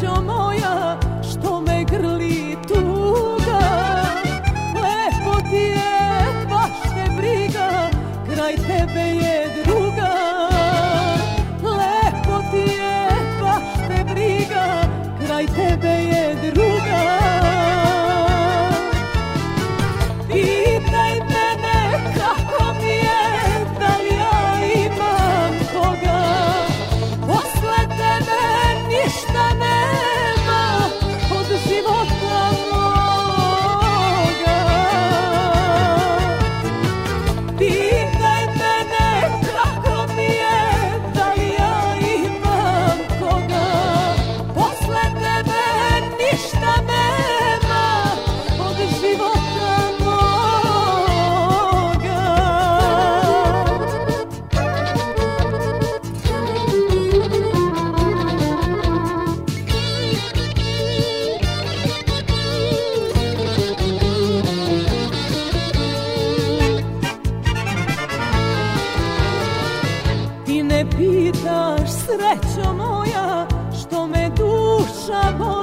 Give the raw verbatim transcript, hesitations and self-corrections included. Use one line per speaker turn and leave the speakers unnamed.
srećo moja, što me grli tuga. Lepo ti je, baš te briga, kraj tebe je druga. Lepo ti je, baš te briga, kraj tebe je druga. Pitaj mene kako mi je, da li ja imam koga. Posle tebe ništa nema od života moga. Pitaj mene kako mi je, da li ja imam koga. Posle tebe ništa nema od života moga. Ti ne pitaš, srećo moja, što me duša boli.